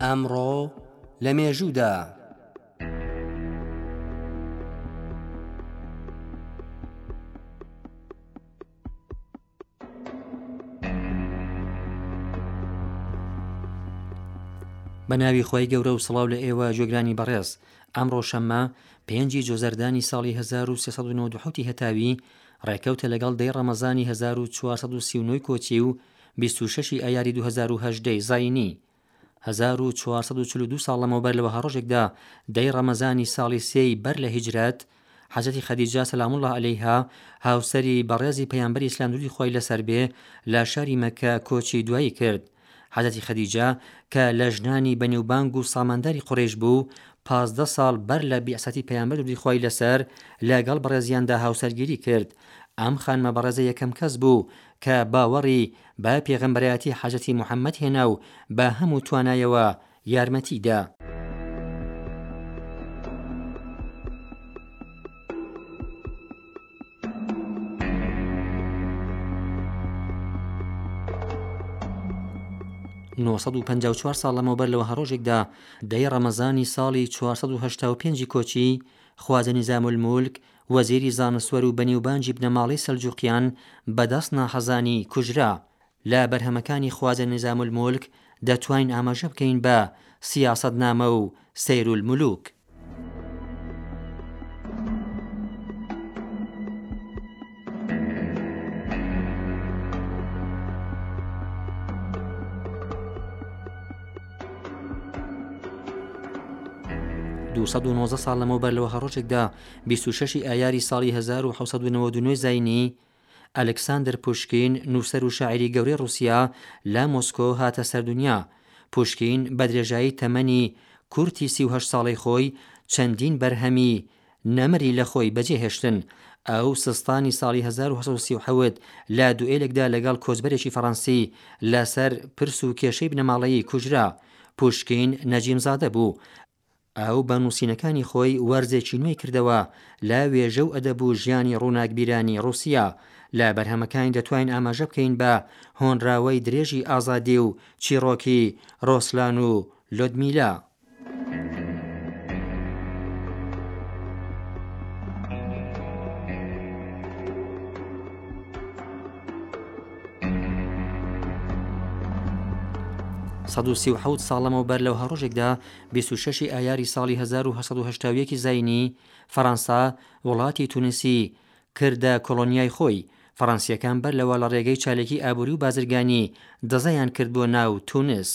ئەمڕۆ لە مێژوودا بە ناوی خۆی گەورە و سڵاو لە ئێوە جۆگرانی بەڕێز. ئەمڕۆ شەممە 5 جۆزەردانی ساڵی 1397 هەتاوی ڕێکەوتە لەگەڵ دەی ڕەمەزانی 1439 کۆچی و 26 ئایاری 2018 زاینی. 1442 ساڵ لەمەوبەر لەوە ڕۆژێکدا دەی ڕەمەزانی ساڵی سێی بەر لە هیجرەت حەزرەتی خەدیجە سەلام الله عەلەیها هاوسەری بەڕێزی پەیامبەری ئیسلام دووری خۆی لەسەر بێ لە شاری مەککە کۆچی دوایی کرد. حەزرەتی خەدیجە کە لە ژنانی بەنێوبانگ و سامانداری قوڕێش بوو 15 ساڵ بەر لە بیعسەتی پەیامبەر دووری خۆی لەسەر لەگەڵ بەڕێزیاندا هاوسەرگیری کرد. ئەم خانمە بەڕێزە یەکەم کەس بوو کە باوەڕی بە پێغەمبەرایەتی حەزرەتی موحەممەد هێنا و بە هەموو توانایەوە یارمەتیدا. نۆسەد و 54 ساڵ لەمەوبەر لەوە ڕۆژێکدا دەی ڕەمەزانی ساڵی 485 کۆچی خواجە نیزام المولک وەزیری زانستوەر و بەنێوبانجی بنەماڵەی سەلجوقیان بەدەست ناحەزانی کوژرا. لە بەرهەمەکانی خواجە نیزام المولک دەتوانین ئاماژە بکەین بە سیاسەتنامە و سەیرولمولوک. دووسەد و 19 ساڵ لەمەوبەر لەوە ڕۆژێکدا 26 ئایاری ساڵی 1992 زاینی ئەلێکساندر پوشکین نووسەر و شاعیری گەورەی رووسیا لە مۆسکۆ هاتە سەردونیا. پوشکین بە درێژایی تەمەنی کورتی 38 ساڵەی خۆی چەندین بەرهەمی نەمەری لە خۆی بەجێهێشتن. ئەو سستانی ساڵی 1937 لە دوئێلێکدا لەگەڵ کۆچبەرێکی فەڕەنسی لەسەر پرس و کێشەی بنەماڵەیی کوژرا. پوشکین نەجیمزادە بوو. ئەو بە نووسینەکانی خۆی وەرزێکی نوێی کردەوە لە وێژە و ئەدەب و ژیانی ڕووناکبیرانی رووسیا. لە بەرهەمەکانی دەتوانین ئاماژە بکەین بە هۆنراوەی درێژی ئازادی و چیرۆکی ڕۆسلان و لۆدمیلا. سەد و 37 ساڵ لەمەوبەر لەو ڕۆژێکدا 26 ئایاری ساڵی 1970 زاینی فەڕەنسا وڵاتی تونسی کردە کۆڵۆنیای خۆی. فەڕەنسیەکان بەر لەوە لە ڕێگەی چالێکی ئابووری و بازرگانی دەزەیان کرد بۆ ناو تونس.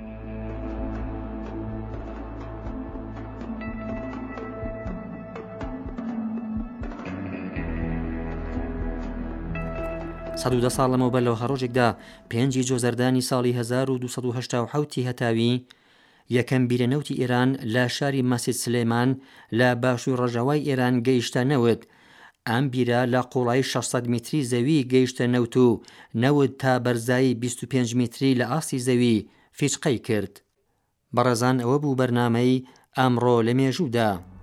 سەد و 10 ساڵ لەمەوبەر لەوە ڕۆژێکدا 5 جۆزەردانی ساڵی 1287 هەتاوی یەکەم بیرەنەوتی ئێران لە شاری مەسجد سلێمان لە باشووری ڕۆژاوای ئێران گەیشتە نەوت. ئەم بیرە لە قوڵایی 600 میتری زەوی گەیشتە نەوت و نەوت تا بەرزایی 25 میتری لە ئاستی زەوی فیچقەی کرد. بەڕێزان ئەوە بوو بەرنامەی ئەمڕۆ لە مێژوودا.